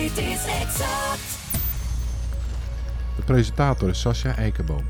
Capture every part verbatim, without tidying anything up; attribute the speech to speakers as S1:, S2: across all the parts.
S1: Dit is Exact.
S2: De presentator is Sascha Eikenboom.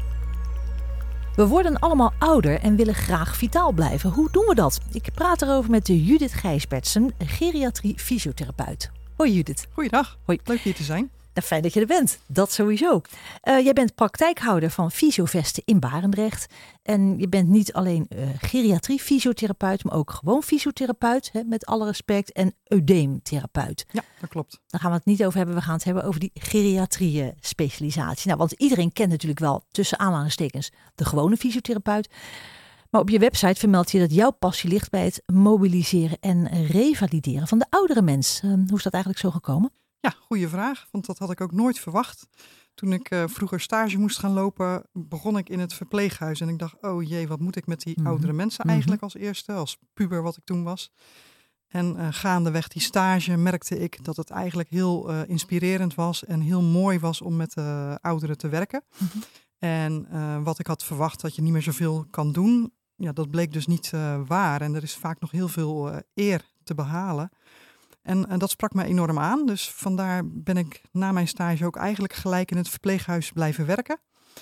S3: We worden allemaal ouder en willen graag vitaal blijven. Hoe doen we dat? Ik praat erover met de Judith Gijsbertsen, geriatrie-fysiotherapeut. Hoi Judith.
S4: Goeiedag,
S3: Hoi.
S4: Leuk hier te zijn.
S3: Nou, fijn dat je er bent, dat sowieso. Uh, jij bent praktijkhouder van Fysiovesten in Barendrecht. En je bent niet alleen uh, geriatrie-fysiotherapeut, maar ook gewoon fysiotherapeut, hè, met alle respect, en eudeemtherapeut.
S4: Ja, dat klopt.
S3: Daar gaan we het niet over hebben, we gaan het hebben over die geriatrie-specialisatie. Nou, want iedereen kent natuurlijk wel, tussen aanhalingstekens, de gewone fysiotherapeut. Maar op je website vermeld je dat jouw passie ligt bij het mobiliseren en revalideren van de oudere mens. Uh, hoe is dat eigenlijk zo gekomen?
S4: Ja, goede vraag, want dat had ik ook nooit verwacht. Toen ik uh, vroeger stage moest gaan lopen, begon ik in het verpleeghuis. En ik dacht, oh jee, wat moet ik met die mm-hmm. oudere mensen eigenlijk als eerste, als puber wat ik toen was. En uh, gaandeweg die stage merkte ik dat het eigenlijk heel uh, inspirerend was en heel mooi was om met uh, ouderen te werken. Mm-hmm. En uh, wat ik had verwacht dat je niet meer zoveel kan doen, ja, dat bleek dus niet uh, waar. En er is vaak nog heel veel uh, eer te behalen. En, en dat sprak me enorm aan. Dus vandaar ben ik na mijn stage ook eigenlijk gelijk in het verpleeghuis blijven werken.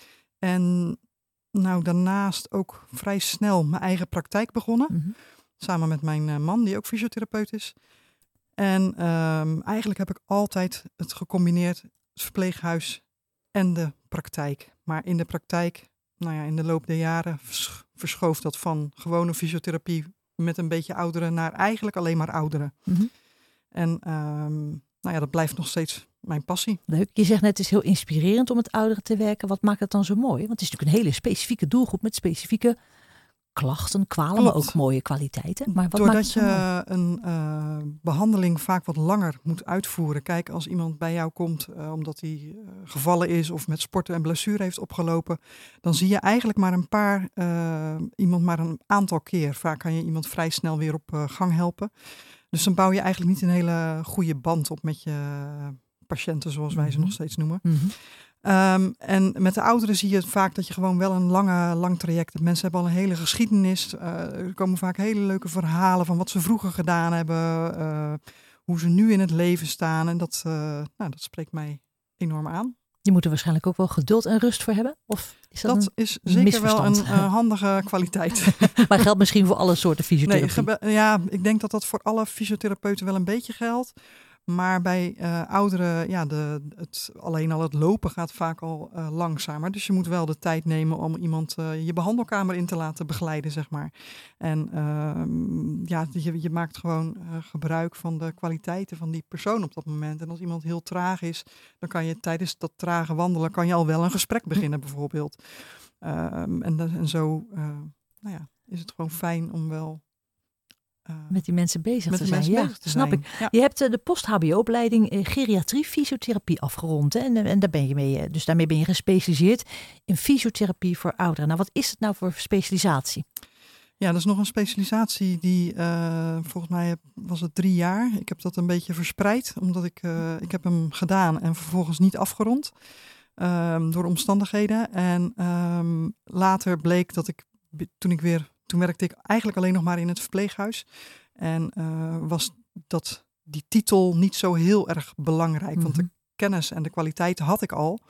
S4: En nou daarnaast ook vrij snel mijn eigen praktijk begonnen. Mm-hmm. Samen met mijn uh, man, die ook fysiotherapeut is. En um, eigenlijk heb ik altijd het gecombineerd, het verpleeghuis en de praktijk. Maar in de praktijk, nou ja, in de loop der jaren vers- verschoof dat van gewone fysiotherapie met een beetje ouderen naar eigenlijk alleen maar ouderen. Mm-hmm. En um, nou ja, dat blijft nog steeds mijn passie.
S3: Leuk. Je zegt net, het is heel inspirerend om met ouderen te werken. Wat maakt het dan zo mooi? Want het is natuurlijk een hele specifieke doelgroep met specifieke klachten, kwalen, Klopt. Maar ook mooie kwaliteiten. Maar wat
S4: Doordat
S3: maakt het zo
S4: je een uh, behandeling vaak wat langer moet uitvoeren. Kijk, als iemand bij jou komt uh, omdat hij uh, gevallen is of met sporten en blessure heeft opgelopen, dan zie je eigenlijk maar een paar, uh, iemand maar een aantal keer. Vaak kan je iemand vrij snel weer op uh, gang helpen. Dus dan bouw je eigenlijk niet een hele goede band op met je patiënten, zoals wij ze nog steeds noemen. Mm-hmm. Um, en met de ouderen zie je vaak dat je gewoon wel een lange, lang traject hebt. Mensen hebben al een hele geschiedenis. Uh, er komen vaak hele leuke verhalen van wat ze vroeger gedaan hebben. Uh, hoe ze nu in het leven staan. En dat, uh, nou, dat spreekt mij enorm aan.
S3: Je moet er waarschijnlijk ook wel geduld en rust voor hebben? Of is dat,
S4: dat is zeker wel een uh, handige kwaliteit.
S3: Maar geldt misschien voor alle soorten fysiotherapie?
S4: Nee, gebe- ja, ik denk dat dat voor alle fysiotherapeuten wel een beetje geldt. Maar bij uh, ouderen, ja, de, het, alleen al het lopen gaat vaak al uh, langzamer. Dus je moet wel de tijd nemen om iemand uh, je behandelkamer in te laten begeleiden, zeg maar. En uh, ja, je, je maakt gewoon uh, gebruik van de kwaliteiten van die persoon op dat moment. En als iemand heel traag is, dan kan je tijdens dat trage wandelen kan je al wel een gesprek beginnen, bijvoorbeeld. Uh, en, en zo uh, nou ja, is het gewoon fijn om wel
S3: Uh, met die mensen bezig
S4: met
S3: te zijn.
S4: Ja,
S3: te snap
S4: zijn.
S3: ik.
S4: Ja.
S3: Je hebt uh, de post-H B O-opleiding uh, geriatrie fysiotherapie afgerond. Hè? En, en daar ben je mee, uh, dus daarmee ben je gespecialiseerd in fysiotherapie voor ouderen. Nou, wat is het nou voor specialisatie?
S4: Ja, dat is nog een specialisatie die, uh, volgens mij was het drie jaar. Ik heb dat een beetje verspreid, omdat ik, uh, ik heb hem gedaan en vervolgens niet afgerond. Um, door omstandigheden. En um, later bleek dat ik, toen ik weer... Toen werkte ik eigenlijk alleen nog maar in het verpleeghuis. En uh, was dat, die titel niet zo heel erg belangrijk. Mm-hmm. Want de kennis en de kwaliteit had ik al.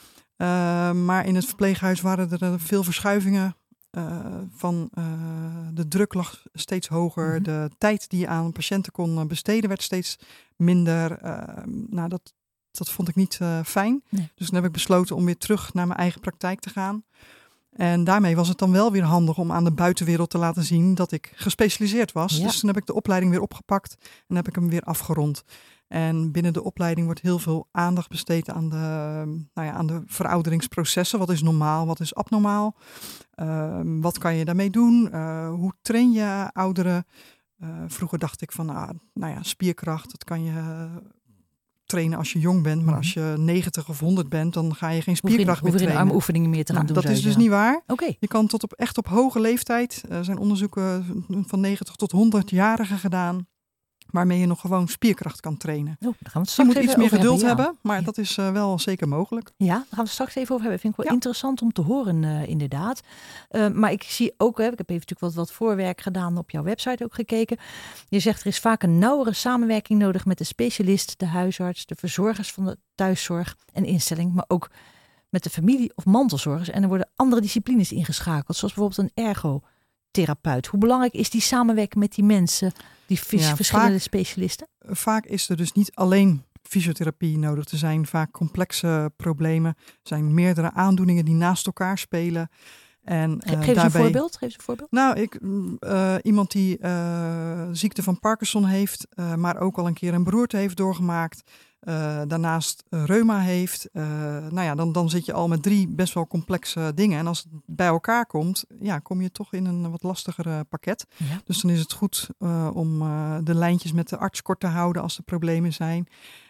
S4: Uh, maar in het verpleeghuis waren er veel verschuivingen. Uh, van uh, de druk lag steeds hoger. Mm-hmm. De tijd die je aan patiënten kon besteden werd steeds minder. Uh, nou, dat, dat vond ik niet uh, fijn. Nee. Dus toen heb ik besloten om weer terug naar mijn eigen praktijk te gaan. En daarmee was het dan wel weer handig om aan de buitenwereld te laten zien dat ik gespecialiseerd was. Ja. Dus toen heb ik de opleiding weer opgepakt en heb ik hem weer afgerond. En binnen de opleiding wordt heel veel aandacht besteed aan de, nou ja, aan de verouderingsprocessen. Wat is normaal, wat is abnormaal? Uh, wat kan je daarmee doen? Uh, hoe train je ouderen? Uh, vroeger dacht ik van, ah, nou ja, spierkracht, dat kan je trainen als je jong bent. Maar als je negentig of honderd bent, dan ga je geen spierkracht meer trainen.
S3: Hoef je armoefeningen meer te gaan
S4: nou,
S3: doen.
S4: Dat is dus ja. niet waar.
S3: Okay.
S4: Je kan tot op, echt op hoge leeftijd, er uh, zijn onderzoeken van negentig tot honderd-jarigen gedaan. waarmee je nog gewoon spierkracht kan trainen.
S3: Oh, daar gaan we het
S4: Je
S3: straks
S4: moet
S3: even
S4: iets meer
S3: over
S4: geduld
S3: hebben, ja.
S4: hebben, maar
S3: Ja.
S4: dat is uh, wel zeker mogelijk.
S3: Ja, daar gaan we het straks even over hebben. Vind ik wel
S4: Ja.
S3: interessant om te horen, uh, inderdaad. Uh, maar ik zie ook, hè, ik heb even natuurlijk wat, wat voorwerk gedaan, op jouw website ook gekeken. Je zegt er is vaak een nauwere samenwerking nodig met de specialist, de huisarts, de verzorgers van de thuiszorg en instelling, maar ook met de familie of mantelzorgers. En er worden andere disciplines ingeschakeld, zoals bijvoorbeeld een ergotherapeut. Hoe belangrijk is die samenwerking met die mensen, die vis-
S4: Ja,
S3: verschillende
S4: vaak-
S3: specialisten?
S4: Vaak is er dus niet alleen fysiotherapie nodig. Er zijn vaak complexe problemen. Er zijn meerdere aandoeningen die naast elkaar spelen. En, uh,
S3: Ge- Geef eens
S4: daarbij...
S3: een voorbeeld. Geef eens een voorbeeld.
S4: Nou, ik, uh, iemand die uh, ziekte van Parkinson heeft, uh, maar ook al een keer een beroerte heeft doorgemaakt. Uh, daarnaast uh, reuma heeft. Uh, nou ja, dan, dan zit je al met drie best wel complexe dingen. En als het bij elkaar komt, ja, kom je toch in een wat lastiger uh, pakket.
S3: Ja.
S4: Dus dan is het goed uh, om uh, de lijntjes met de arts kort te houden als er problemen zijn.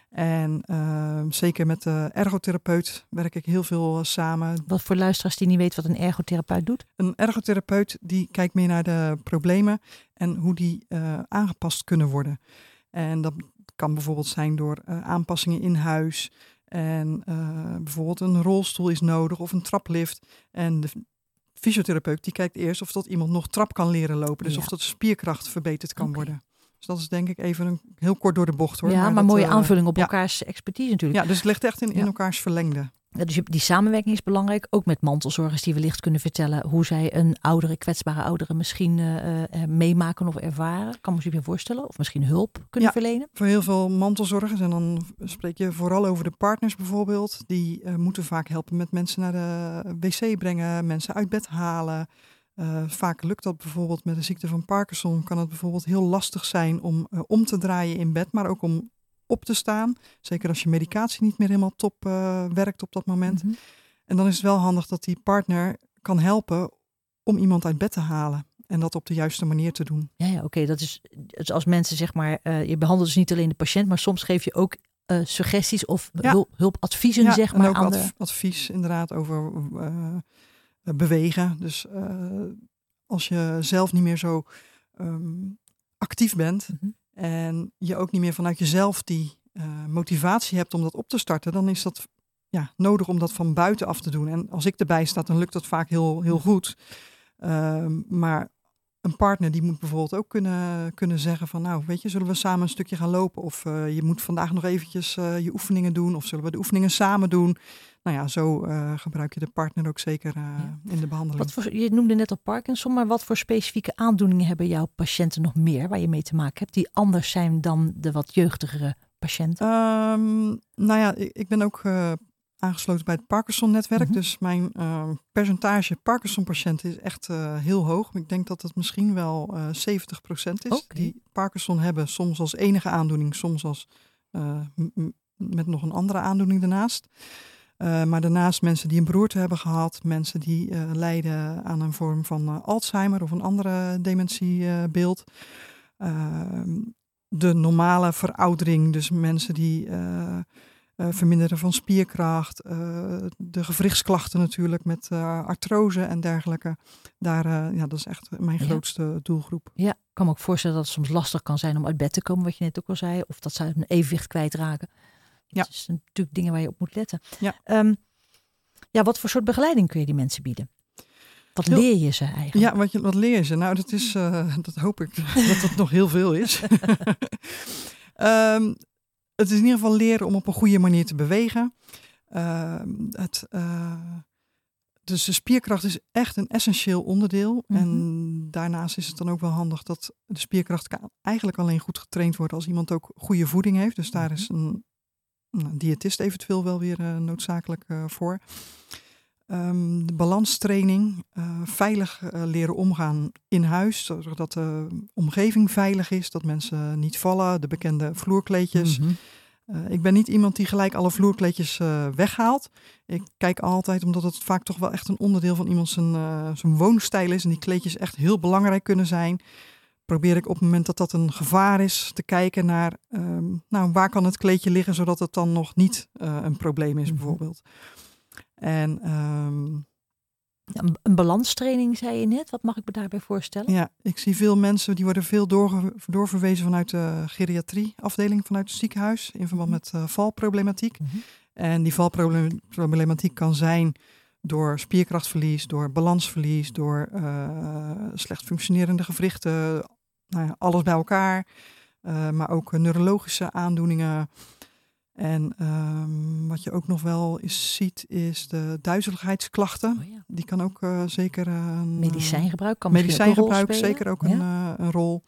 S4: En uh, zeker met de ergotherapeut werk ik heel veel uh, samen.
S3: Wat voor luisteraars die niet weten wat een ergotherapeut doet?
S4: Een ergotherapeut die kijkt meer naar de problemen en hoe die uh, aangepast kunnen worden. En dat kan bijvoorbeeld zijn door uh, aanpassingen in huis. En uh, bijvoorbeeld een rolstoel is nodig of een traplift. En de fysiotherapeut die kijkt eerst of dat iemand nog trap kan leren lopen. Dus
S3: Ja.
S4: of dat de spierkracht verbeterd kan
S3: Okay.
S4: worden. Dus dat is denk ik even een, heel kort door de bocht hoor.
S3: Ja, maar,
S4: dat,
S3: mooie
S4: uh,
S3: aanvulling op
S4: ja.
S3: elkaars expertise natuurlijk.
S4: Ja, dus het ligt echt in, in
S3: Ja.
S4: elkaars verlengde.
S3: Ja, dus je- die samenwerking is belangrijk, ook met mantelzorgers die wellicht kunnen vertellen hoe zij een oudere, kwetsbare oudere misschien uh, uh, meemaken of ervaren. Kan me je voorstellen. Of misschien hulp kunnen
S4: Ja.
S3: verlenen.
S4: Voor heel veel mantelzorgers, en dan spreek je vooral over de partners bijvoorbeeld, die uh, moeten vaak helpen met mensen naar de wc brengen, mensen uit bed halen. Uh, vaak lukt dat bijvoorbeeld met de ziekte van Parkinson. Kan het bijvoorbeeld heel lastig zijn om uh, om te draaien in bed, maar ook om op te staan. Zeker als je medicatie niet meer helemaal top uh, werkt op dat moment.
S3: Mm-hmm.
S4: En dan is het wel handig dat die partner kan helpen om iemand uit bed te halen. En dat op de juiste manier te doen.
S3: Ja, ja oké. Okay. Dat is dus als mensen zeg maar, uh, je behandelt dus niet alleen de patiënt, maar soms geef je ook uh, suggesties of
S4: Ja.
S3: hulp, hulpadviezen
S4: ja,
S3: zeg
S4: en
S3: maar.
S4: ook
S3: aan
S4: adv-
S3: de...
S4: advies inderdaad over uh, bewegen. Dus uh, als je zelf niet meer zo um, actief bent
S3: Mm-hmm.
S4: en je ook niet meer vanuit jezelf die uh, motivatie hebt om dat op te starten, dan is dat ja, nodig om dat van buiten af te doen. En als ik erbij sta, dan lukt dat vaak heel, heel goed. Uh, maar een partner die moet bijvoorbeeld ook kunnen, kunnen zeggen van nou, weet je, zullen we samen een stukje gaan lopen? Of uh, je moet vandaag nog eventjes uh, je oefeningen doen. Of zullen we de oefeningen samen doen? Nou ja, zo uh, gebruik je de partner ook zeker uh, ja. in de behandeling.
S3: Wat voor, je noemde net al Parkinson, maar wat voor specifieke aandoeningen hebben jouw patiënten nog meer waar je mee te maken hebt, die anders zijn dan de wat jeugdigere patiënten?
S4: Um, nou ja, ik, ik ben ook uh, aangesloten bij het Parkinson-netwerk.
S3: Mm-hmm.
S4: Dus mijn uh, percentage Parkinson-patiënten is echt uh, heel hoog. Ik denk dat het misschien wel uh, zeventig procent is.
S3: Okay.
S4: Die Parkinson hebben, soms als enige aandoening, soms als uh, m- met nog een andere aandoening daarnaast. Uh, maar daarnaast mensen die een beroerte hebben gehad, mensen die uh, lijden aan een vorm van uh, Alzheimer of een andere dementiebeeld. Uh, de normale veroudering, dus mensen die uh, uh, verminderen van spierkracht, uh, de gewrichtsklachten natuurlijk met uh, artrose en dergelijke. Daar, uh, ja, dat is echt mijn
S3: ja.
S4: grootste doelgroep.
S3: Ja, ik kan me ook voorstellen dat het soms lastig kan zijn om uit bed te komen, wat je net ook al zei, of dat ze een evenwicht kwijtraken.
S4: Ja.
S3: Dat is natuurlijk dingen waar je op moet letten.
S4: Ja.
S3: Um, ja, wat voor soort begeleiding kun je die mensen bieden? Wat
S4: heel,
S3: leer je ze eigenlijk?
S4: Ja, wat, je, wat leer je ze? Nou, dat is, uh, dat hoop ik dat dat nog heel veel is. um, het is in ieder geval leren om op een goede manier te bewegen. Uh, het, uh, dus de spierkracht is echt een essentieel onderdeel. Mm-hmm. En daarnaast is het dan ook wel handig dat de spierkracht kan eigenlijk alleen goed getraind wordt als iemand ook goede voeding heeft. Dus daar is een, een diëtist eventueel wel weer uh, noodzakelijk uh, voor. Um, de balanstraining, uh, veilig uh, leren omgaan in huis, zodat de omgeving veilig is, dat mensen niet vallen, de bekende vloerkleedjes. Mm-hmm. Uh, ik ben niet iemand die gelijk alle vloerkleedjes uh, weghaalt. Ik kijk altijd, omdat het vaak toch wel echt een onderdeel van iemand zijn, uh, zijn woonstijl is en die kleedjes echt heel belangrijk kunnen zijn. Probeer ik op het moment dat dat een gevaar is te kijken naar, um, nou, waar kan het kleedje liggen, zodat het dan nog niet uh, een probleem is, mm-hmm. bijvoorbeeld. En um,
S3: Een, een balanstraining, zei je net. Wat mag ik me daarbij voorstellen?
S4: Ja, ik zie veel mensen die worden veel doorge- doorverwezen vanuit de geriatrieafdeling vanuit het ziekenhuis in verband met uh, valproblematiek.
S3: Mm-hmm.
S4: En die valproblematiek kan zijn door spierkrachtverlies, door balansverlies, door uh, slecht functionerende gewrichten, nou ja, alles bij elkaar. Uh, maar ook uh, neurologische aandoeningen. En um, wat je ook nog wel eens ziet is de duizeligheidsklachten.
S3: Oh ja.
S4: Die kan ook uh, zeker... Uh,
S3: medicijngebruik kan
S4: medicijngebruik
S3: ook
S4: zeker ook
S3: ja.
S4: een, uh, een rol.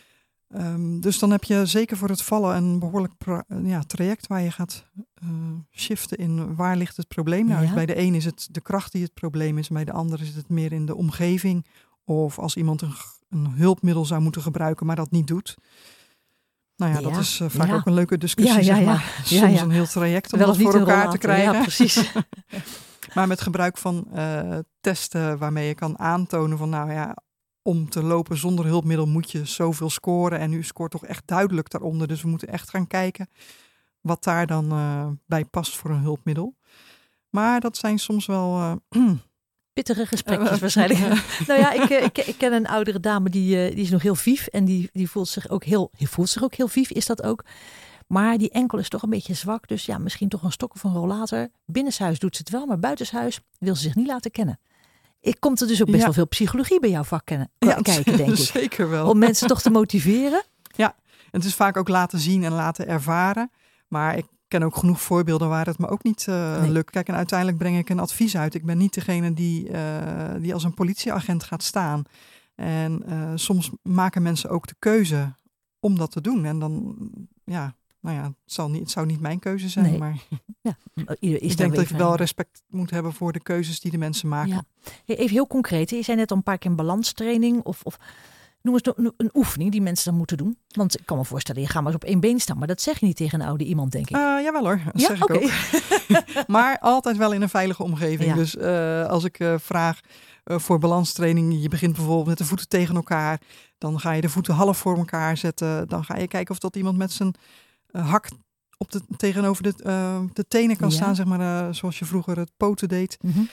S4: Um, dus dan heb je zeker voor het vallen een behoorlijk pra- ja, traject waar je gaat uh, shiften in waar ligt het probleem. Nou,
S3: Ja.
S4: dus bij de een is het de kracht die het probleem is. En bij de ander is het meer in de omgeving. Of als iemand een, een hulpmiddel zou moeten gebruiken, maar dat niet doet. Nou ja,
S3: Ja,
S4: dat is uh, vaak
S3: ja.
S4: ook een leuke discussie,
S3: Ja, ja,
S4: zeg
S3: ja.
S4: maar.
S3: Ja,
S4: Soms
S3: ja.
S4: een heel traject om
S3: Wel
S4: dat
S3: of niet
S4: voor
S3: een
S4: elkaar te
S3: rollator.
S4: krijgen.
S3: Ja, precies.
S4: Maar met gebruik van uh, testen waarmee je kan aantonen van nou ja, om te lopen zonder hulpmiddel moet je zoveel scoren. En u scoort toch echt duidelijk daaronder. Dus we moeten echt gaan kijken wat daar dan uh, bij past voor een hulpmiddel. Maar dat zijn soms wel... Uh,
S3: pittige gesprekjes waarschijnlijk. Nou ja, ik, ik, ik ken een oudere dame die, die is nog heel vief. En die, die voelt zich ook heel, die voelt zich ook heel vief, is dat ook. Maar die enkel is toch een beetje zwak. Dus ja, misschien toch een stok of een rollator. Binnenshuis doet ze het wel, maar buitenshuis wil ze zich niet laten kennen. Ik komt er dus ook best
S4: ja.
S3: wel veel psychologie bij jou vak kennen,
S4: ja,
S3: kijken, denk ik.
S4: Zeker wel.
S3: Om mensen toch te motiveren.
S4: Ja, het is vaak ook laten zien en laten ervaren. Maar ik ken ook genoeg voorbeelden waar het me ook niet uh, nee. lukt. Kijk, en uiteindelijk breng ik een advies uit. Ik ben niet degene die, uh, die als een politieagent gaat staan. En uh, soms maken mensen ook de keuze om dat te doen. En dan, ja, nou ja, het, zal niet, het zou niet mijn keuze zijn. Nee. Maar
S3: ja, is
S4: ik denk dat ik wel respect moet hebben voor de keuzes die de mensen maken.
S3: Ja. Even heel concreet. Je zei net al een paar keer een balanstraining of... of... Noem eens een, een oefening die mensen dan moeten doen. Want ik kan me voorstellen, je gaat maar eens op één been staan. Maar dat zeg je niet tegen een oude iemand, denk ik.
S4: Uh, jawel hoor, dat
S3: ja?
S4: zeg ik
S3: okay.
S4: ook. Maar altijd wel in een veilige omgeving. Ja. Dus uh, als ik uh, vraag uh, voor balanstraining. Je begint bijvoorbeeld met de voeten tegen elkaar. Dan ga je de voeten half voor elkaar zetten. Dan ga je kijken of dat iemand met zijn uh, hak op de, tegenover de, uh, de tenen kan ja. staan. Zeg maar, uh, zoals je vroeger het poten deed.
S3: Mm-hmm.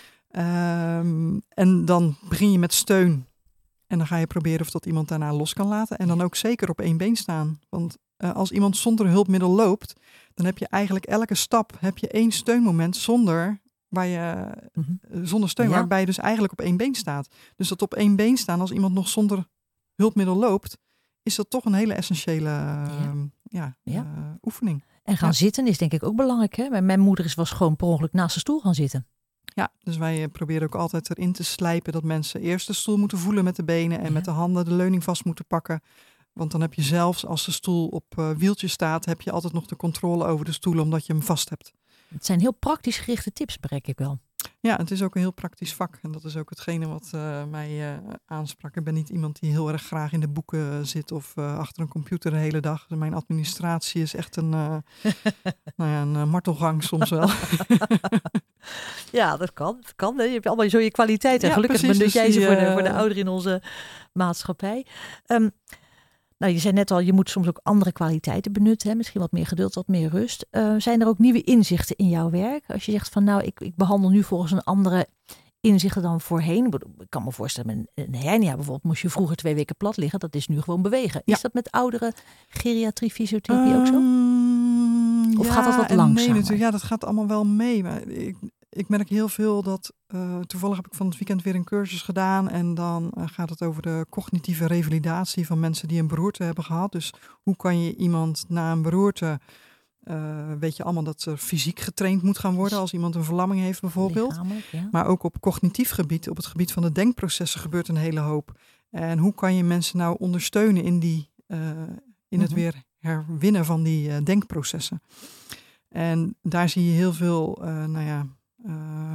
S4: Um, en dan begin je met steun. En dan ga je proberen of dat iemand daarna los kan laten. En dan ook zeker op één been staan. Want uh, als iemand zonder hulpmiddel loopt, dan heb je eigenlijk elke stap heb je één steunmoment zonder, waar je, mm-hmm. uh, zonder steun, ja. waarbij je dus eigenlijk op één been staat. Dus dat op één been staan, als iemand nog zonder hulpmiddel loopt, is dat toch een hele essentiële uh, ja. Ja, ja. Uh, oefening.
S3: En gaan
S4: ja.
S3: zitten is denk ik ook belangrijk. Hè? Mijn moeder is was gewoon per ongeluk naast de stoel gaan zitten.
S4: Ja, dus wij proberen ook altijd erin te slijpen dat mensen eerst de stoel moeten voelen met de benen en ja. met de handen de leuning vast moeten pakken. Want dan heb je zelfs als de stoel op uh, wieltjes staat, heb je altijd nog de controle over de stoel omdat je hem vast hebt.
S3: Het zijn heel praktisch gerichte tips, bereik ik wel.
S4: Ja, het is ook een heel praktisch vak. En dat is ook hetgene wat uh, mij uh, aansprak. Ik ben niet iemand die heel erg graag in de boeken zit of uh, achter een computer de hele dag. Dus mijn administratie is echt een, uh, nou ja, een uh, martelgang soms wel.
S3: Ja, dat kan. Dat kan hè. Je hebt allemaal zo je kwaliteiten.
S4: Ja,
S3: gelukkig benut
S4: dus
S3: jij
S4: die,
S3: ze voor de,
S4: uh...
S3: voor de ouderen in onze maatschappij. Um, Nou, je zei net al, je moet soms ook andere kwaliteiten benutten. Hè? Misschien wat meer geduld, wat meer rust. Uh, zijn er ook nieuwe inzichten in jouw werk? Als je zegt van nou, ik, ik behandel nu volgens een andere inzichten dan voorheen. Ik kan me voorstellen, met een hernia bijvoorbeeld moest je vroeger twee weken plat liggen. Dat is nu gewoon bewegen. Ja. Is dat met oudere geriatrie, fysiotherapie um, ook zo? Of
S4: ja,
S3: gaat dat wat langzamer?
S4: Nee, natuurlijk. Ja, dat gaat allemaal wel mee. Maar ik, ik merk heel veel dat... Uh, toevallig heb ik van het weekend weer een cursus gedaan. En dan uh, gaat het over de cognitieve revalidatie van mensen die een beroerte hebben gehad. Dus hoe kan je iemand na een beroerte... Uh, weet je allemaal dat er fysiek getraind moet gaan worden als iemand een verlamming heeft bijvoorbeeld. Ja. Maar ook op cognitief gebied, op het gebied van de denkprocessen gebeurt een hele hoop. En hoe kan je mensen nou ondersteunen in, die, uh, in mm-hmm. het weer herwinnen van die uh, denkprocessen. En daar zie je heel veel, uh, nou ja, uh,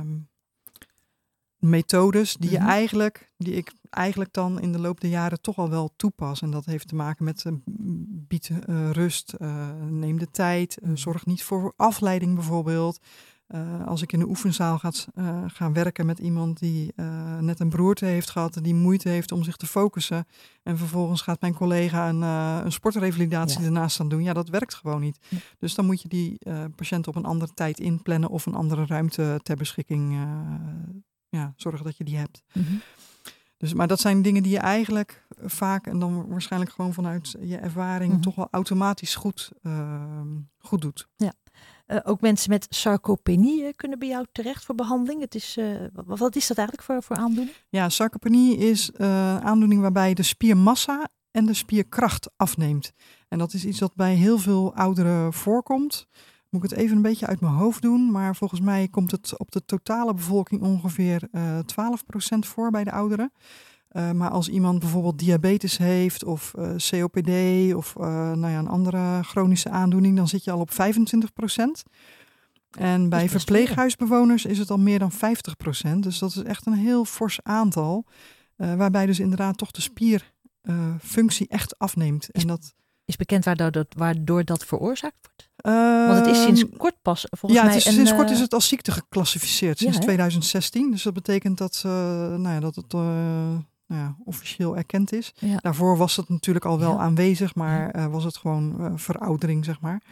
S4: methodes die mm-hmm. je eigenlijk, die ik eigenlijk dan in de loop der jaren toch al wel toepas. En dat heeft te maken met uh, bied uh, rust, uh, neem de tijd, uh, zorg niet voor afleiding bijvoorbeeld. Uh, als ik in de oefenzaal ga, uh, gaan werken met iemand die uh, net een beroerte heeft gehad, die moeite heeft om zich te focussen. En vervolgens gaat mijn collega een, uh, een sportrevalidatie ja. ernaast aan doen. Ja, dat werkt gewoon niet. Ja. Dus dan moet je die uh, patiënt op een andere tijd inplannen of een andere ruimte ter beschikking uh, ja, zorgen dat je die hebt.
S3: Mm-hmm.
S4: Dus, maar dat zijn dingen die je eigenlijk vaak, en dan waarschijnlijk gewoon vanuit je ervaring, mm-hmm. toch wel automatisch goed, uh, goed doet.
S3: Ja. Uh, ook mensen met sarcopenie uh, kunnen bij jou terecht voor behandeling. Het is, uh, wat, wat is dat eigenlijk voor, voor aandoening?
S4: Ja, sarcopenie is uh, een aandoening waarbij de spiermassa en de spierkracht afneemt. En dat is iets wat bij heel veel ouderen voorkomt. Moet ik het even een beetje uit mijn hoofd doen. Maar volgens mij komt het op de totale bevolking ongeveer uh, twaalf procent voor bij de ouderen. Uh, maar als iemand bijvoorbeeld diabetes heeft of uh, C O P D of uh, nou ja, een andere chronische aandoening, dan zit je al op vijfentwintig procent. En bij verpleeghuisbewoners is het al meer dan vijftig procent. Dus dat is echt een heel fors aantal. Uh, waarbij dus inderdaad toch de spierfunctie uh, echt afneemt.
S3: Is,
S4: en dat
S3: is bekend waardoor dat, waardoor dat veroorzaakt wordt?
S4: Uh,
S3: Want het is sinds kort pas volgens
S4: ja,
S3: mij.
S4: Ja, sinds uh, kort is het als ziekte geclassificeerd. Sinds ja, twintig zestien. Dus dat betekent dat, uh, nou ja, dat het uh, nou ja, officieel erkend is. Ja. Daarvoor was het natuurlijk al wel ja. aanwezig. Maar uh, was het gewoon uh, veroudering, zeg maar.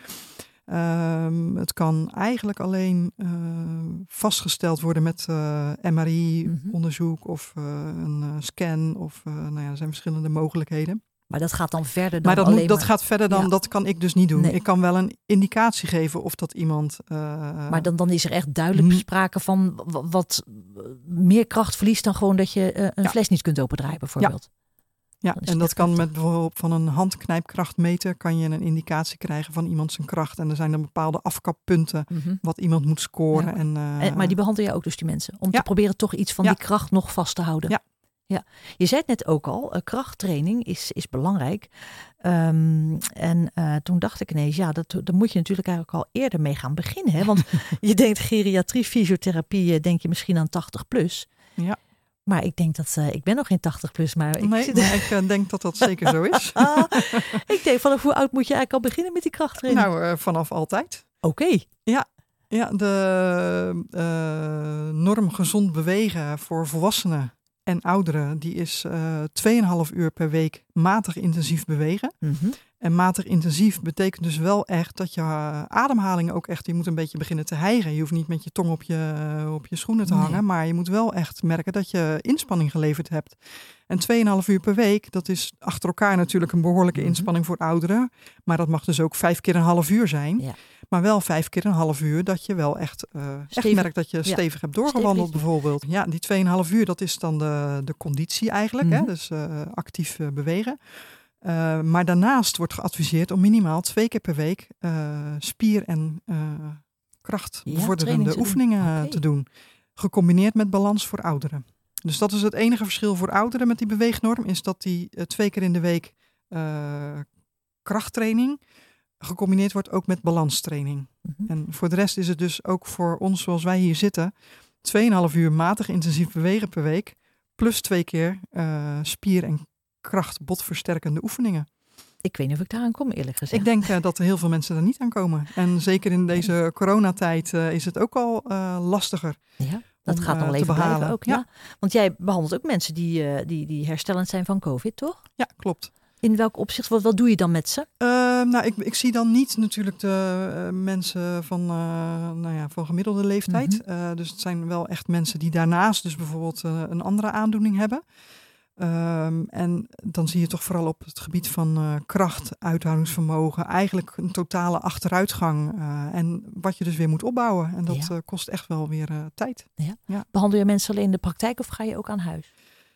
S4: Um, het kan eigenlijk alleen uh, vastgesteld worden met uh, M R I-onderzoek mm-hmm. of uh, een uh, scan. Of uh, nou ja, er zijn verschillende mogelijkheden.
S3: Maar dat gaat dan verder dan
S4: maar dat
S3: alleen
S4: moet, dat
S3: maar...
S4: gaat verder dan, ja. dat kan ik dus niet doen.
S3: Nee.
S4: Ik kan wel een indicatie geven of dat iemand... Uh,
S3: maar dan, dan is er echt duidelijk sprake van wat meer kracht verliest dan gewoon dat je uh, een ja. fles niet kunt opendraaien bijvoorbeeld.
S4: Ja. Ja, en dat kan met bijvoorbeeld van een handknijpkrachtmeter kan je een indicatie krijgen van iemand zijn kracht. En er zijn dan bepaalde afkappunten mm-hmm. wat iemand moet scoren. Ja. En, uh,
S3: en, maar die behandel je ook dus die mensen? Om ja. te proberen toch iets van
S4: ja.
S3: die kracht nog vast te houden?
S4: Ja.
S3: Ja, je zei het net ook al, uh, krachttraining is, is belangrijk. Um, en uh, toen dacht ik ineens, ja, dat, daar moet je natuurlijk eigenlijk al eerder mee gaan beginnen. Hè? Want je denkt geriatrie, fysiotherapie, denk je misschien aan tachtig plus.
S4: Ja.
S3: Maar ik denk dat, uh, ik ben nog geen tachtig plus. Maar ik,
S4: nee, maar ik uh, denk dat dat zeker zo is.
S3: Ik denk, vanaf hoe oud moet je eigenlijk al beginnen met die krachttraining?
S4: Nou, uh, vanaf altijd.
S3: Oké. Okay.
S4: Ja. Ja, de uh, norm gezond bewegen voor volwassenen en ouderen, die is uh, twee komma vijf uur per week matig intensief bewegen.
S3: Mm-hmm.
S4: En matig intensief betekent dus wel echt dat je uh, ademhaling ook echt, je moet een beetje beginnen te hijgen. Je hoeft niet met je tong op je, uh, op je schoenen te hangen, nee. maar je moet wel echt merken dat je inspanning geleverd hebt. En twee komma vijf uur per week, dat is achter elkaar natuurlijk een behoorlijke mm-hmm. inspanning voor ouderen. Maar dat mag dus ook vijf keer een half uur zijn. Ja. Maar wel vijf keer een half uur dat je wel echt, uh, echt merkt dat je ja. stevig hebt doorgewandeld stevig. Bijvoorbeeld. Ja, die twee komma vijf uur, dat is dan de, de conditie eigenlijk. Mm-hmm. Hè? Dus uh, actief uh, bewegen. Uh, maar daarnaast wordt geadviseerd om minimaal twee keer per week uh, spier- en uh, krachtbevorderende ja, oefeningen okay. te doen. Gecombineerd met balans voor ouderen. Dus dat is het enige verschil voor ouderen met die beweegnorm. Is dat die uh, twee keer in de week uh, krachttraining gecombineerd wordt ook met balanstraining. Mm-hmm. En voor de rest is het dus ook voor ons zoals wij hier zitten, twee komma vijf uur matig intensief bewegen per week. Plus twee keer uh, spier- en kracht botversterkende oefeningen.
S3: Ik weet niet of ik daar aan kom, eerlijk gezegd.
S4: Ik denk uh, dat er heel veel mensen er niet aan komen. En zeker in deze coronatijd uh, is het ook al uh, lastiger.
S3: Ja, dat om, gaat nog wel
S4: uh,
S3: even
S4: behalen.
S3: blijven ook. Ja. Ja. Want jij behandelt ook mensen die, uh, die, die herstellend zijn van COVID, toch?
S4: Ja, klopt.
S3: In welk opzicht? Wat, wat doe je dan met ze?
S4: Uh, nou, ik, ik zie dan niet natuurlijk de uh, mensen van, uh, nou ja, van gemiddelde leeftijd. Mm-hmm. Uh, dus het zijn wel echt mensen die daarnaast dus bijvoorbeeld uh, een andere aandoening hebben. Um, en dan zie je toch vooral op het gebied van uh, kracht, uithoudingsvermogen, eigenlijk een totale achteruitgang. Uh, en wat je dus weer moet opbouwen. En dat ja. uh, kost echt wel weer uh, tijd.
S3: Ja. Ja. Behandel je mensen alleen in de praktijk of ga je ook aan huis?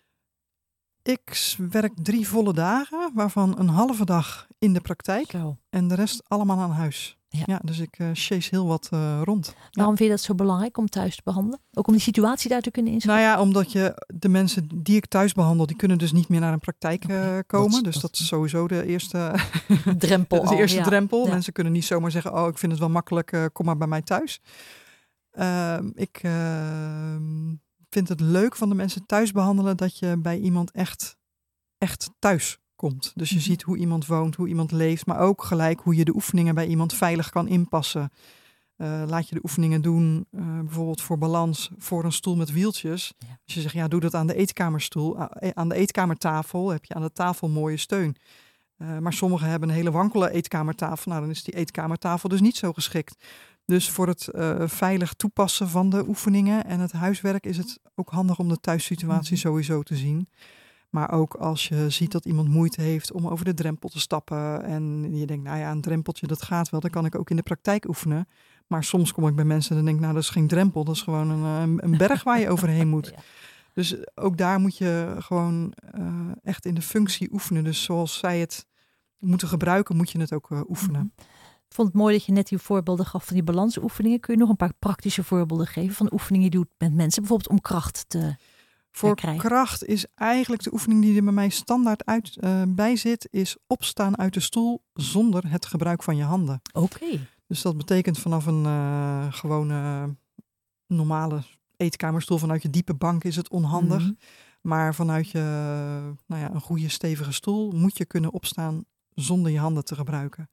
S4: Ik werk drie volle dagen, waarvan een halve dag in de praktijk.
S3: Zo.
S4: En de rest allemaal aan huis.
S3: Ja.
S4: Ja, dus ik uh, chase heel wat uh, rond.
S3: Waarom
S4: ja.
S3: vind je dat zo belangrijk om thuis te behandelen? Ook om die situatie daar te kunnen inschatten?
S4: Nou ja, omdat je de mensen die ik thuis behandel, die kunnen dus niet meer naar een praktijk okay. uh, komen. Dat, dus dat, dat is sowieso de eerste
S3: drempel.
S4: de eerste
S3: al, ja.
S4: drempel.
S3: Ja.
S4: Mensen kunnen niet zomaar zeggen, oh, ik vind het wel makkelijk, uh, kom maar bij mij thuis. Uh, ik uh, vind het leuk van de mensen thuis behandelen dat je bij iemand echt, echt thuis komt. Dus je mm-hmm. ziet hoe iemand woont, hoe iemand leeft, maar ook gelijk hoe je de oefeningen bij iemand veilig kan inpassen. Uh, laat je de oefeningen doen, uh, bijvoorbeeld voor balans, voor een stoel met wieltjes. Ja. Als je zegt, ja, doe dat aan de eetkamerstoel, uh, aan de eetkamertafel, heb je aan de tafel mooie steun. Uh, maar sommigen hebben een hele wankele eetkamertafel. Nou, dan is die eetkamertafel dus niet zo geschikt. Dus voor het uh, veilig toepassen van de oefeningen en het huiswerk is het ook handig om de thuissituatie
S3: Mm-hmm.
S4: sowieso te zien. Maar ook als je ziet dat iemand moeite heeft om over de drempel te stappen en je denkt, nou ja, een drempeltje, dat gaat wel, dan kan ik ook in de praktijk oefenen. Maar soms kom ik bij mensen en denk ik, nou, dat is geen drempel, dat is gewoon een, een berg waar je overheen moet.
S3: Ja.
S4: Dus ook daar moet je gewoon uh, echt in de functie oefenen. Dus zoals zij het moeten gebruiken, moet je het ook uh, oefenen.
S3: Mm-hmm. Ik vond het mooi dat je net die voorbeelden gaf van die balansoefeningen. Kun je nog een paar praktische voorbeelden geven van oefeningen die je doet met mensen, bijvoorbeeld om kracht te
S4: Voor
S3: herkrijgen?
S4: Kracht is eigenlijk de oefening die er bij mij standaard uit, uh, bij zit, is opstaan uit de stoel zonder het gebruik van je handen.
S3: Oké. Okay.
S4: Dus dat betekent vanaf een uh, gewone normale eetkamerstoel, vanuit je diepe bank is het onhandig. Mm-hmm. Maar vanuit je, nou ja, een goede stevige stoel moet je kunnen opstaan zonder je handen te gebruiken.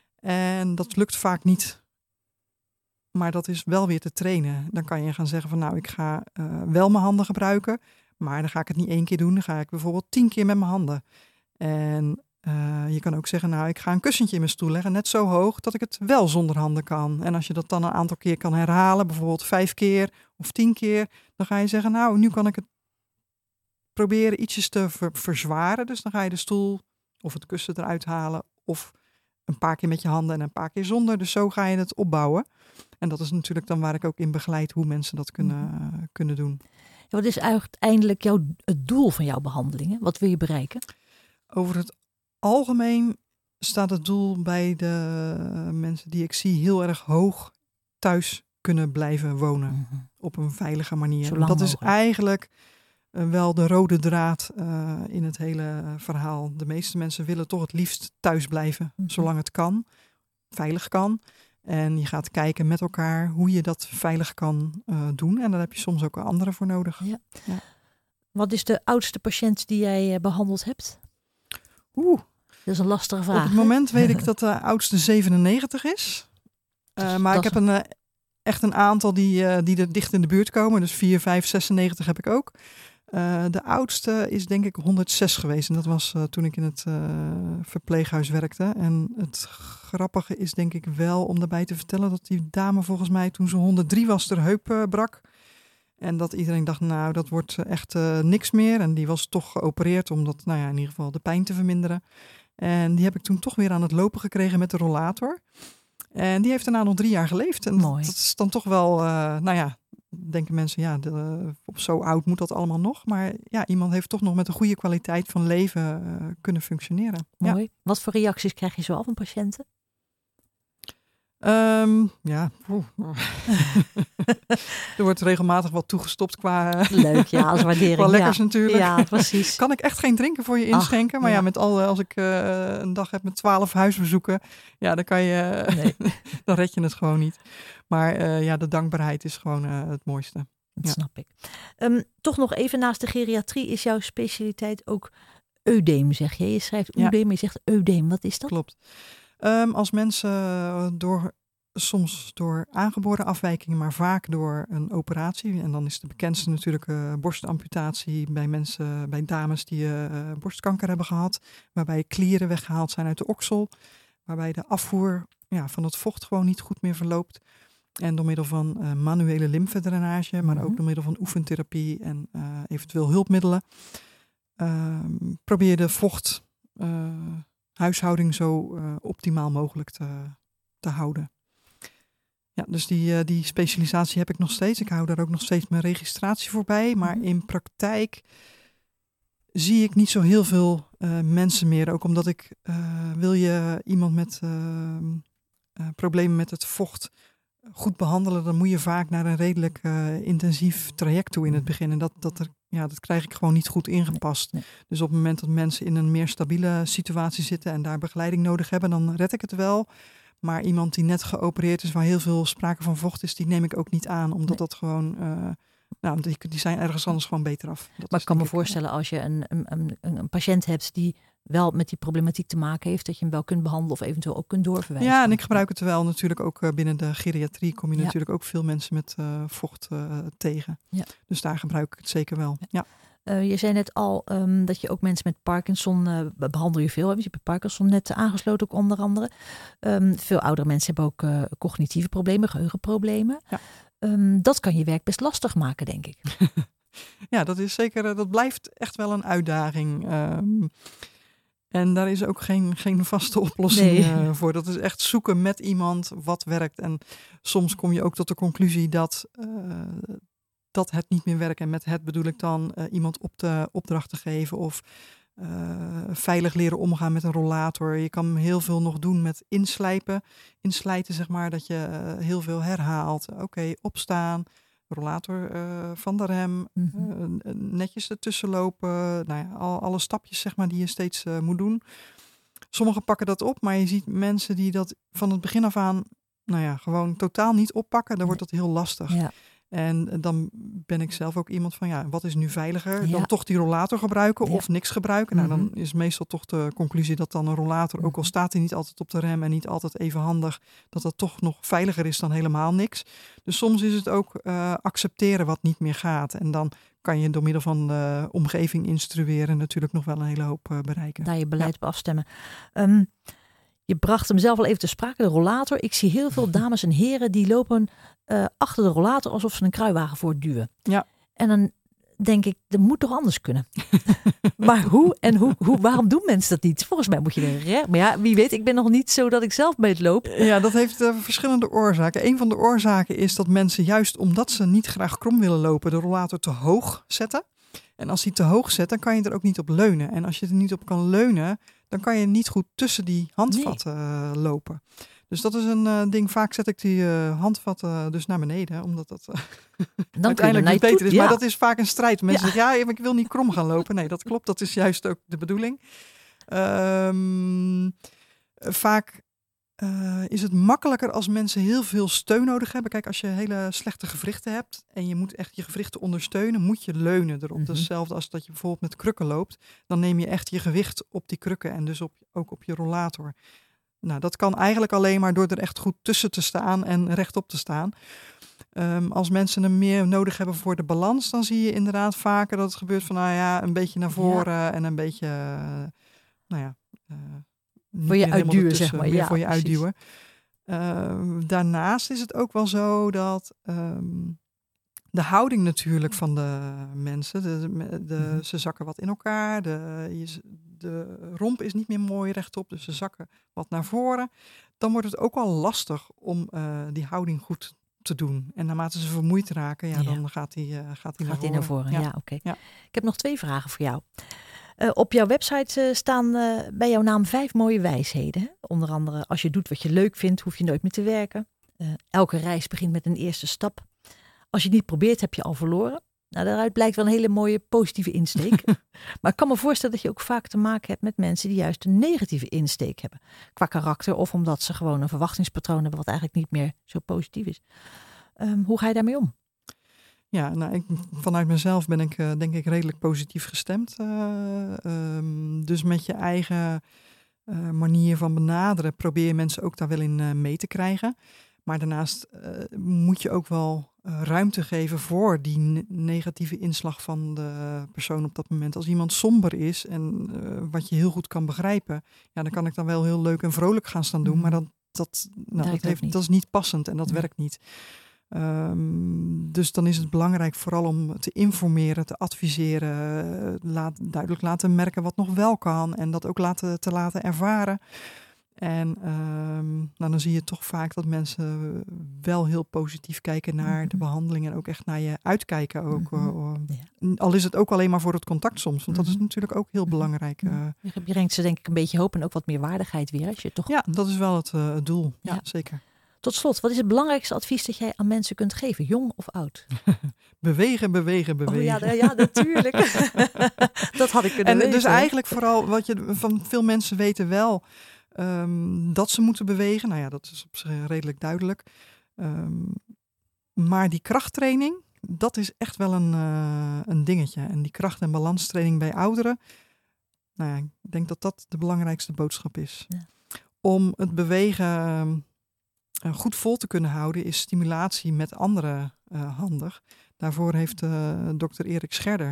S4: En dat lukt vaak niet. Maar dat is wel weer te trainen. Dan kan je gaan zeggen van nou, ik ga uh, wel mijn handen gebruiken. Maar dan ga ik het niet één keer doen. Dan ga ik bijvoorbeeld tien keer met mijn handen. En uh, je kan ook zeggen nou, ik ga een kussentje in mijn stoel leggen. Net zo hoog dat ik het wel zonder handen kan. En als je dat dan een aantal keer kan herhalen. Bijvoorbeeld vijf keer of tien keer. Dan ga je zeggen nou, nu kan ik het proberen ietsjes te ver- verzwaren. Dus dan ga je de stoel of het kussen eruit halen. Of een paar keer met je handen en een paar keer zonder. Dus zo ga je het opbouwen. En dat is natuurlijk dan waar ik ook in begeleid hoe mensen dat kunnen, uh, kunnen doen.
S3: Ja, wat is uiteindelijk jouw, het doel van jouw behandelingen? Wat wil je bereiken?
S4: Over het algemeen staat het doel bij de mensen die ik zie heel erg hoog thuis kunnen blijven wonen. Mm-hmm. Op een veilige manier.
S3: Zolang
S4: dat
S3: mogelijk.
S4: is eigenlijk uh, wel de rode draad uh, in het hele uh, verhaal. De meeste mensen willen toch het liefst thuis blijven. Mm-hmm. Zolang het kan. Veilig kan. En je gaat kijken met elkaar hoe je dat veilig kan uh, doen. En daar heb je soms ook anderen voor nodig.
S3: Ja.
S4: Ja.
S3: Wat is de oudste patiënt die jij uh, behandeld hebt?
S4: Oeh.
S3: Dat is een lastige vraag.
S4: Op het moment weet ik dat de oudste zevenennegentig is. Uh, maar ik heb een, uh, echt een aantal die, uh, die er dicht in de buurt komen. Dus vier, vijf, zesennegentig heb ik ook. Uh, de oudste is denk ik honderdzes geweest. En dat was uh, toen ik in het uh, verpleeghuis werkte. En het grappige is denk ik wel om daarbij te vertellen dat die dame volgens mij toen ze honderddrie was haar heup uh, brak. En dat iedereen dacht nou dat wordt echt uh, niks meer. En die was toch geopereerd om dat, nou ja, in ieder geval de pijn te verminderen. En die heb ik toen toch weer aan het lopen gekregen met de rollator. En die heeft daarna nog drie jaar geleefd. En
S3: Mooi.
S4: Dat is dan toch wel, uh, nou ja, denken mensen, ja, de, op zo oud moet dat allemaal nog. Maar ja, iemand heeft toch nog met een goede kwaliteit van leven uh, kunnen functioneren.
S3: Mooi.
S4: Ja.
S3: Wat voor reacties krijg je zo al van patiënten?
S4: Um, ja, er wordt regelmatig wat toegestopt qua,
S3: Leuk, ja, als waardering.
S4: qua lekkers
S3: ja.
S4: natuurlijk.
S3: Ja, precies.
S4: Kan ik echt geen drinken voor je inschenken. Ach, maar ja, ja met al, als ik uh, een dag heb met twaalf huisbezoeken, ja, dan kan je,
S3: nee.
S4: dan red je het gewoon niet. Maar uh, ja, de dankbaarheid is gewoon uh, het mooiste.
S3: Dat
S4: ja.
S3: snap ik. Um, toch nog even naast de geriatrie is jouw specialiteit ook eudeem, zeg je. Je schrijft eudeem, ja. Maar je zegt eudeem. Wat is dat?
S4: Klopt. Um, als mensen door, soms door aangeboren afwijkingen, maar vaak door een operatie. En dan is de bekendste natuurlijk uh, borstamputatie bij mensen, bij dames die uh, borstkanker hebben gehad. Waarbij klieren weggehaald zijn uit de oksel. Waarbij de afvoer ja, van het vocht gewoon niet goed meer verloopt. En door middel van uh, manuele lymfedrainage, maar ook door middel van oefentherapie en uh, eventueel hulpmiddelen. Uh, probeer de vocht... Uh, huishouding zo uh, optimaal mogelijk te, te houden. Ja, dus die, uh, die specialisatie heb ik nog steeds. Ik hou daar ook nog steeds mijn registratie voor bij. Maar mm-hmm. in praktijk zie ik niet zo heel veel uh, mensen meer. Ook omdat ik, uh, wil je iemand met uh, uh, problemen met het vocht goed behandelen, dan moet je vaak naar een redelijk uh, intensief traject toe in het begin. En dat, dat, er, ja, dat krijg ik gewoon niet goed ingepast. Nee, nee. Dus op het moment dat mensen in een meer stabiele situatie zitten en daar begeleiding nodig hebben, dan red ik het wel. Maar iemand die net geopereerd is, waar heel veel sprake van vocht is, die neem ik ook niet aan. Omdat nee. dat gewoon, uh, nou, die, die zijn ergens anders gewoon beter af. Dat
S3: maar ik kan me voorstellen, als je een, een, een, een patiënt hebt die wel met die problematiek te maken heeft, dat je hem wel kunt behandelen of eventueel ook kunt doorverwijzen.
S4: Ja, en ik gebruik het wel natuurlijk ook uh, binnen de geriatrie kom je
S3: ja.
S4: natuurlijk ook veel mensen met uh, vocht uh, tegen.
S3: Ja.
S4: Dus daar gebruik ik het zeker wel. Ja.
S3: Uh, je zei net al um, dat je ook mensen met Parkinson uh, behandel je veel. Hè? Je hebt Parkinson net aangesloten ook onder andere. Um, veel oudere mensen hebben ook uh, cognitieve problemen, geheugenproblemen. Ja. Um, dat kan je werk best lastig maken, denk ik.
S4: Ja, dat is zeker. Dat blijft echt wel een uitdaging. Um, en daar is ook geen, geen vaste oplossing nee. uh, voor. Dat is echt zoeken met iemand wat werkt. En soms kom je ook tot de conclusie dat, uh, dat het niet meer werkt. En met het bedoel ik dan uh, iemand op de opdracht te geven of uh, veilig leren omgaan met een rollator. Je kan heel veel nog doen met inslijpen. Inslijten, zeg maar, dat je uh, heel veel herhaalt. Oké, okay, opstaan. Rollator uh, van de rem, mm-hmm. uh, netjes ertussen lopen. Nou ja, al, alle stapjes zeg maar, die je steeds uh, moet doen. Sommigen pakken dat op, maar je ziet mensen die dat van het begin af aan nou ja, gewoon totaal niet oppakken. Dan wordt dat heel lastig. Ja. En dan ben ik zelf ook iemand van, ja, wat is nu veiliger? Ja. Dan toch die rollator gebruiken ja. of niks gebruiken? Mm-hmm. Nou, dan is meestal toch de conclusie dat dan een rollator, ook al staat hij niet altijd op de rem en niet altijd even handig, dat dat toch nog veiliger is dan helemaal niks. Dus soms is het ook uh, accepteren wat niet meer gaat. En dan kan je door middel van de omgeving instrueren natuurlijk nog wel een hele hoop uh, bereiken.
S3: Daar je beleid ja. op afstemmen. Um, je bracht hem zelf al even te sprake, de rollator. Ik zie heel veel dames en heren die lopen uh, achter de rollator alsof ze een kruiwagen voortduwen.
S4: Ja.
S3: En dan denk ik, dat moet toch anders kunnen? Maar hoe en hoe, hoe, waarom doen mensen dat niet? Volgens mij moet je er recht. Maar ja, wie weet, ik ben nog niet zo dat ik zelf mee het loop.
S4: Ja, dat heeft uh, verschillende oorzaken. Een van de oorzaken is dat mensen juist omdat ze niet graag krom willen lopen, de rollator te hoog zetten. En als die te hoog zet, dan kan je er ook niet op leunen. En als je er niet op kan leunen, dan kan je niet goed tussen die handvatten nee. uh, lopen. Dus dat is een uh, ding. Vaak zet ik die uh, handvatten uh, dus naar beneden, omdat dat uh,
S3: dan
S4: uiteindelijk niet beter is. Ja. Maar dat is vaak een strijd. Mensen
S3: ja.
S4: zeggen, ja, ik wil niet krom gaan lopen. Nee, dat klopt. Dat is juist ook de bedoeling. Um, vaak uh, is het makkelijker als mensen heel veel steun nodig hebben. Kijk, als je hele slechte gewrichten hebt en je moet echt je gewrichten ondersteunen, moet je leunen erop. Mm-hmm. Dat is hetzelfde als dat je bijvoorbeeld met krukken loopt. Dan neem je echt je gewicht op die krukken en dus op, ook op je rollator. Nou, dat kan eigenlijk alleen maar door er echt goed tussen te staan en rechtop te staan. Um, als mensen hem meer nodig hebben voor de balans, dan zie je inderdaad vaker dat het gebeurt van, nou ja, een beetje naar voren ja. en een beetje, uh, nou ja, uh,
S3: voor je uitduwen, zeg maar. Ja,
S4: voor je precies. uitduwen. Uh, daarnaast is het ook wel zo dat um, de houding natuurlijk van de mensen, de, de, mm-hmm. ze zakken wat in elkaar, de, je, de romp is niet meer mooi rechtop, dus ze zakken wat naar voren. Dan wordt het ook al lastig om uh, die houding goed te doen. En naarmate ze vermoeid raken, ja, ja. dan gaat hij uh, gaat hij naar voren.
S3: Naar voren. Ja, ja oké. Okay. Ja. Ik heb nog twee vragen voor jou. Uh, op jouw website uh, staan uh, bij jouw naam vijf mooie wijsheden. Hè? Onder andere, als je doet wat je leuk vindt, hoef je nooit meer te werken. Uh, elke reis begint met een eerste stap. Als je het niet probeert, heb je al verloren. Nou, daaruit blijkt wel een hele mooie positieve insteek. Maar ik kan me voorstellen dat je ook vaak te maken hebt met mensen die juist een negatieve insteek hebben. Qua karakter of omdat ze gewoon een verwachtingspatroon hebben wat eigenlijk niet meer zo positief is. Um, hoe ga je daarmee om?
S4: Ja, nou, ik, vanuit mezelf ben ik uh, denk ik redelijk positief gestemd. Uh, um, dus met je eigen uh, manier van benaderen probeer je mensen ook daar wel in uh, mee te krijgen. Maar daarnaast uh, moet je ook wel uh, ruimte geven voor die ne- negatieve inslag van de persoon op dat moment. Als iemand somber is en uh, wat je heel goed kan begrijpen, ja, dan kan ik dan wel heel leuk en vrolijk gaan staan doen. Mm. Maar dat, dat, nou, dat, heeft, dat is niet passend en dat nee. werkt niet. Um, dus dan is het belangrijk vooral om te informeren, te adviseren, laat, duidelijk laten merken wat nog wel kan en dat ook laten, te laten ervaren. En um, nou, dan zie je toch vaak dat mensen wel heel positief kijken naar mm-hmm. de behandeling en ook echt naar je uitkijken. Ook, mm-hmm. uh, ja. Al is het ook alleen maar voor het contact soms, want mm-hmm. dat is natuurlijk ook heel belangrijk. Uh,
S3: je brengt ze denk ik een beetje hoop en ook wat meer waardigheid weer. Als je toch...
S4: Ja, dat is wel het, uh, het doel. Ja, ja, zeker.
S3: Tot slot, wat is het belangrijkste advies dat jij aan mensen kunt geven, jong of oud?
S4: bewegen, bewegen, bewegen.
S3: Oh ja, ja, natuurlijk. Dat had ik kunnen
S4: en
S3: weten.
S4: Dus eigenlijk vooral, wat je van veel mensen weten wel, um, dat ze moeten bewegen. Nou ja, dat is op zich redelijk duidelijk. Um, maar die krachttraining, dat is echt wel een, uh, een dingetje. En die kracht- en balanstraining bij ouderen, nou ja, ik denk dat dat de belangrijkste boodschap is. Ja. Om het bewegen Um, Uh, goed vol te kunnen houden is stimulatie met anderen uh, handig. Daarvoor heeft uh, dokter Erik Scherder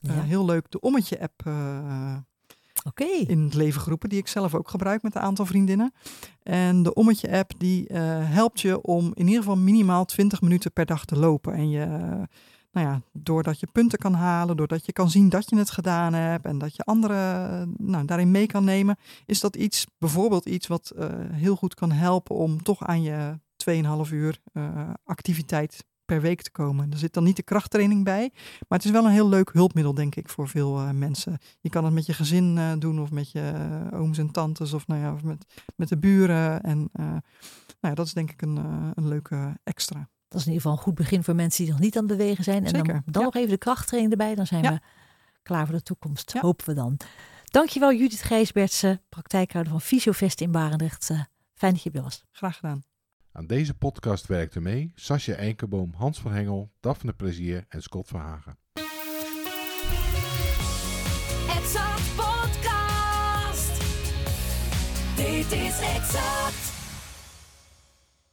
S3: Ja.
S4: Uh, heel leuk de Ommetje-app uh,
S3: okay.
S4: in het leven geroepen, die ik zelf ook gebruik met een aantal vriendinnen. En de Ommetje-app die uh, helpt je om in ieder geval minimaal twintig minuten per dag te lopen. En je, uh, nou ja, doordat je punten kan halen, doordat je kan zien dat je het gedaan hebt en dat je anderen uh, nou, daarin mee kan nemen, is dat iets, bijvoorbeeld iets wat uh, heel goed kan helpen om toch aan je twee komma vijf uur uh, activiteit per week te komen. Er zit dan niet de krachttraining bij, maar het is wel een heel leuk hulpmiddel, denk ik, voor veel uh, mensen. Je kan het met je gezin uh, doen of met je uh, ooms en tantes of, nou ja, of met, met de buren. En uh, nou ja, dat is denk ik een, uh, een leuke extra.
S3: Dat is in ieder geval een goed begin voor mensen die nog niet aan het bewegen zijn. En
S4: Zeker,
S3: dan, dan
S4: ja.
S3: nog even de krachttraining erbij. Dan zijn
S4: ja.
S3: we klaar voor de toekomst.
S4: Ja.
S3: Hopen we dan. Dankjewel Judith Gijsbertsen, praktijkhouder van Fysiovest in Barendrecht. Uh, fijn dat je er was.
S4: Graag gedaan.
S2: Aan deze podcast werkten mee Sascha Eikenboom, Hans van Hengel, Daphne Plezier en Scott Verhagen.
S1: Exact Podcast. Dit is Exact.